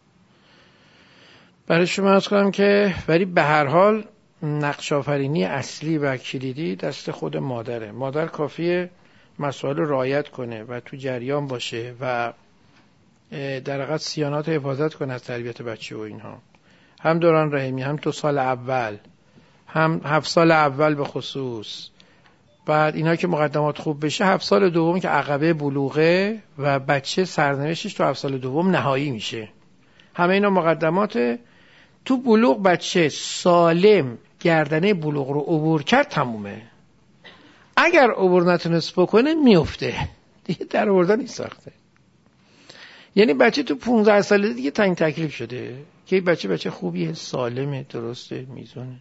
[SPEAKER 1] برای شما عرض کنم که ولی به هر حال نقش آفرینی اصلی و کلیدی دست خود مادره. مادر کافیه مسائل رو رعایت کنه و تو جریان باشه و در حقیقت صیانت و حفاظت کنه از تربیت بچه و اینها، هم دوران رحمی، هم تو سال اول، هم هفت سال اول به خصوص. بعد اینا که مقدمات خوب بشه، هفت سال دوم که عقبه بلوغه و بچه سرنوشتش تو هفت سال دوم نهایی میشه. همه اینا مقدمات. تو بلوغ بچه سالم گردنه بلوغ رو عبور کرد تمومه. اگر عبور نتونست بکنه میفته دیگه، در آوردن نیست سخته. یعنی بچه تو پونزده ساله دیگه تنگ تکلیف شده که بچه بچه خوبیه، سالمه، درسته، میزونه.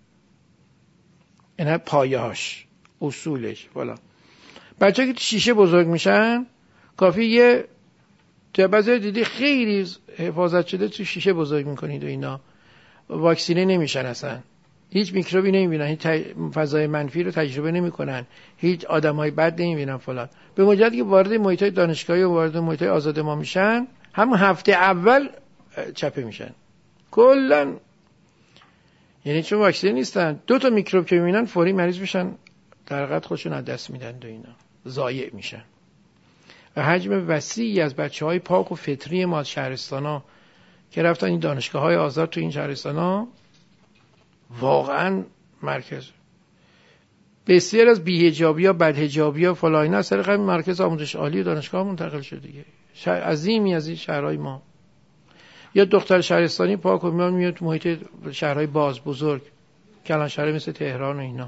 [SPEAKER 1] اینا پایه‌هاش، اصولش. والا بچه که تو شیشه بزرگ میشن کافی یه بعضی دیدی خیلی حفاظت شده تو شیشه بزرگ میکنید و اینا واکسینه نمیشن، اصلا هیچ میکروبی نمیبینن، هیچ فضای منفی رو تجربه نمیکنن، هیچ آدمای بد نمیبینن فلان. به مجردی که وارد محیطای دانشگاهی و وارد محیطای آزاد ما میشن، همون هفته اول چپه میشن کلا. یعنی چون واکسینه نیستن، دو تا میکروب که میبینن فوری مریض میشن، در حقیقت خودشون از دست میدن و اینا ضایع میشن. و حجم وسیعی از بچه‌های پاک و فطری ما شهرستانا که رفتن این دانشگاه‌های آزاد تو این شهرستانا واقعا مرکز بسیار از بی‌حجابی‌ها، بدحجابی‌ها فلان اینا از طریق مرکز آموزش عالی دانشگاه منتقل شده دیگه. شهر عظیمی از این شهرهای ما. یا دختر شهرستانی پاک و میاد میاد تو محیط شهرهای باز بزرگ، کلان شهر مثل تهران و اینا،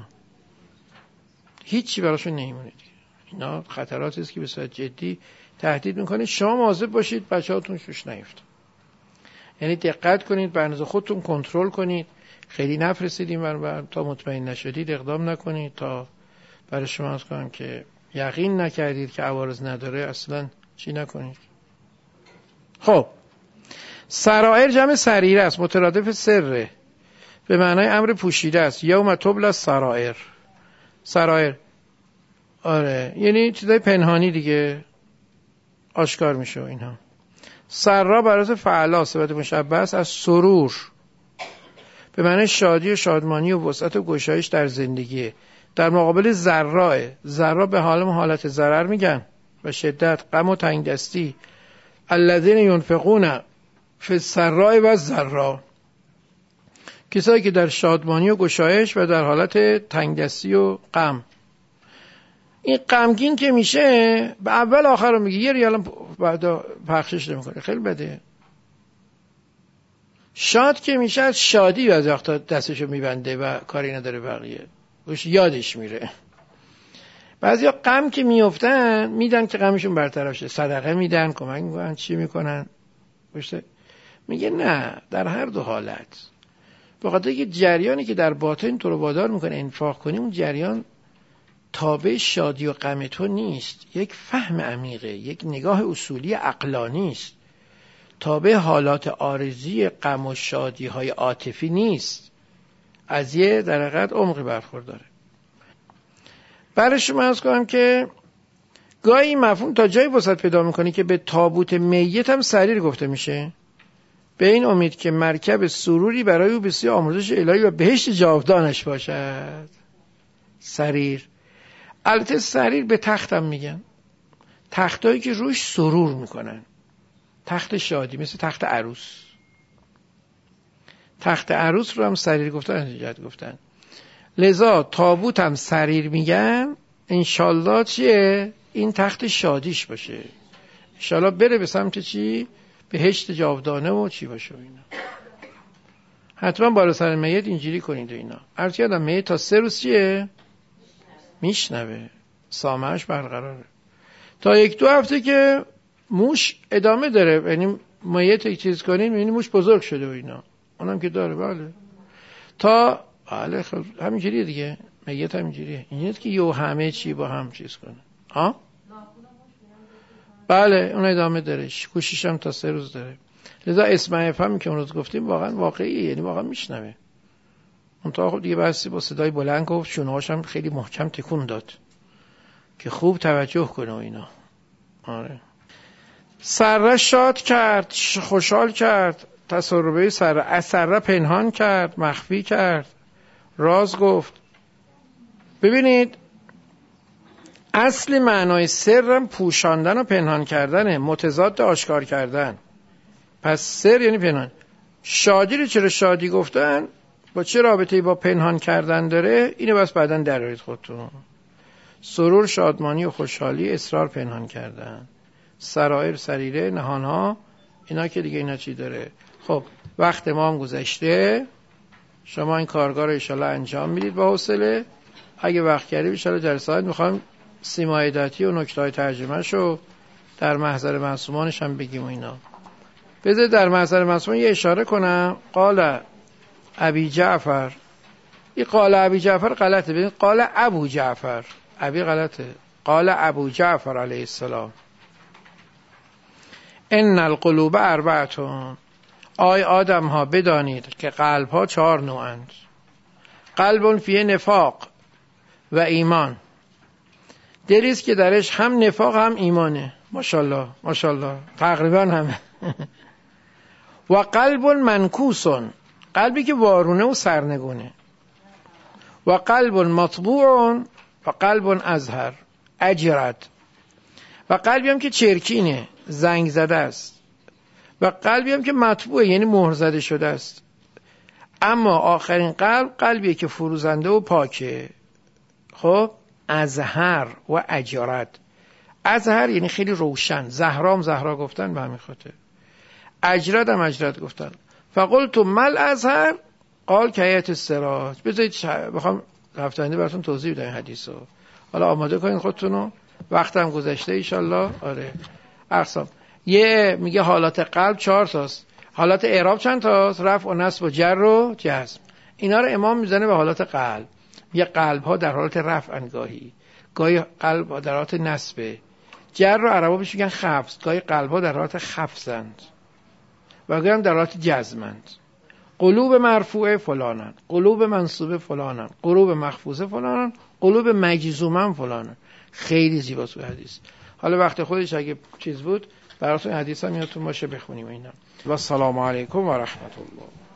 [SPEAKER 1] هیچی براشون نمیمونه دیگه. اینا خطراتی است که به صورت جدی تهدید میکنه. شما مواظب باشید بچه‌هاتون شوش نیفته. یعنی دقت کنید، به اندازه خودتون کنترل کنید. خیلی نفرستید بر تا مطمئن نشدید اقدام نکنید، تا برای شما از کنم که یقین نکردید که عوارض نداره اصلا چی نکنید. خب سرائر جمع سریره است، مترادف سره، به معنای امر پوشیده است. یوم تبلی السرائر، سرائر آره یعنی چیزای پنهانی دیگه آشکار میشه اینها. سرا برای فعلا صفت مشبه است از سرور، به معنی شادی و شادمانی و وسعت و گشایش در زندگی. در مقابل ضراء، ضراء به حال حالت ضرر میگن و شدت، غم و تنگدستی. الذین ينفقون فی السراء و الضراء، کسایی که در شادمانی و گشایش و در حالت تنگدستی و غم. این غمگین که میشه به اول آخر رو میگه، یه ریال بعدا پخشش نمیکنه، خیلی بده. شاد که میشه از شادی از وقتا دستشو میبنده و کاری نداره بقیه، گوش یادش میره. بعضیا غم که میافتن میدن که غمشون برطرف شه، صدقه میدن، کمک میکنن، چی میکنن، گوش میگه نه، در هر دو حالت به خاطر اینکه جریانی که در باطن تو رو وادار میکنه انفاق کنی، اون جریان تابع شادی و غم تو نیست، یک فهم عمیقه، یک نگاه اصولی عقلانی است، تابع حالات عارضی غم و شادی های عاطفی نیست، از یه در حقیقت عمقی برخورداره. برای شما عرض کنم که گاهی مفهوم تا جایی وسعت پیدا میکنه که به تابوت میت هم سریر گفته میشه، به این امید که مرکب سروری برای او بسیار آمرزش الهی و بهشت جاودانش باشد. سریر، البته سریر به تختم میگن، تختایی که روش سرور میکنن، تخت شادی، مثل تخت عروس. تخت عروس رو هم سریر گفتن، از جهت گفتن. لذا تابوت هم سریر میگن، انشالله چیه؟ این تخت شادیش باشه، انشالله بره به سمت چی؟ بهشت جاودانه و چی باشه و اینا. حتما بالا سر میت اینجوری کنید و اینا. هرچی آدم میت تا سه روز چیه؟ میشنوه، سامعش برقراره. تا یک دو هفته که موش ادامه داره، یعنی میت یک چیز کنین یعنی موش بزرگ شده و اینا، اونم که داره. بله تا بله خب همینجوریه دیگه، میت همینجوریه، اینجوریه که یو همه چی با هم چیز کنه. ها بله اون ادامه داره، کوشش هم تا سه روز داره. لذا اسم افهم که اون روز گفتیم واقعا واقعیه، یعنی واقعا میشنوه. اون تا خب دیگه بحثی با صدای بلند گفت، شونه‌هاش هم خیلی محکم تکون داد که خوب توجه کنه و اینا. آره. سره شاد کرد، خوشحال کرد، تسربه سره، از سره پنهان کرد، مخفی کرد، راز گفت. ببینید اصل معنای سرم پوشاندن و پنهان کردنه، متضاد آشکار کردن. پس سر یعنی پنهان. شادی رو چرا شادی گفتن؟ با چه رابطه‌ای با پنهان کردن داره؟ اینو بس بعداً درارید خودتون. سرور شادمانی و خوشحالی، اصرار پنهان کردن. سرائر سریره، نهانها، اینا که دیگه اینا چی داره. خب وقت ما هم گذشته، شما این کارگاه رو انشالله انجام میدید با حوصله. اگه وقت کردید انشالله جلسه بعد میخوایم سیمایداتی و نکته‌های ترجمه‌ش رو در محضر معصومانش هم بگیم و اینا. بذار در محضر معصومان یه اشاره کنم. قال ابی جعفر، این قال ابی جعفر غلطه، ببین قال ابو جعفر، ابی غلطه، قال ابو جعفر علیه السلام ان القلوب اربعتون، آی آدم ها بدانید که قلب ها چهار نوعند. قلب فیه نفاق و ایمان، دلیست که درش هم نفاق هم ایمانه. ماشاءالله ماشاءالله تقریبا همه. و قلب منکوسون، قلبی که وارونه و سرنگونه. و قلب مطبوع و قلب ازهر اجرد، و قلبی هم که چرکینه زنگ زده است. و قلبی هم که مطبوعه یعنی مهر زده شده است. اما آخرین قلب قلبیه که فروزنده و پاکه. خب ازهر و اجرد، ازهر یعنی خیلی روشن، زهرام زهرا گفتن به همین خاطر، اجرد هم اجرد گفتن. فقلت مل ازهر قال کیت السراج. بذارید بخوام هفته آینده براتون توضیح بدم این حدیثو. حالا آماده کنین خودتونو، وقتم گذشته ایشالله. آره اقسام یه میگه حالات قلب چهار تاست. حالات اعراب چند تاست؟ رفع و نصب و جر و جزم. اینا رو امام میزنه به حالات قلب. یه قلب ها در حالت رفع انگاهی، گاهی قلب ها در حالت نصبه. جر رو عربا بهش میگن خفض، گاهی قلب ها در حالت خفضند و گاهی هم در حالت جزمند. قلوب مرفوعه فلانن، قلوب منصوبه فلانن، قلوب مخفوضه فلانن، قلوب مجزومن فلانن. خیلی زیباست به حدیث. حالا وقت خودش اگه چیز بود براتون حدیث هم یادتون باشه بخونیم اینا. و السلام علیکم و رحمت الله.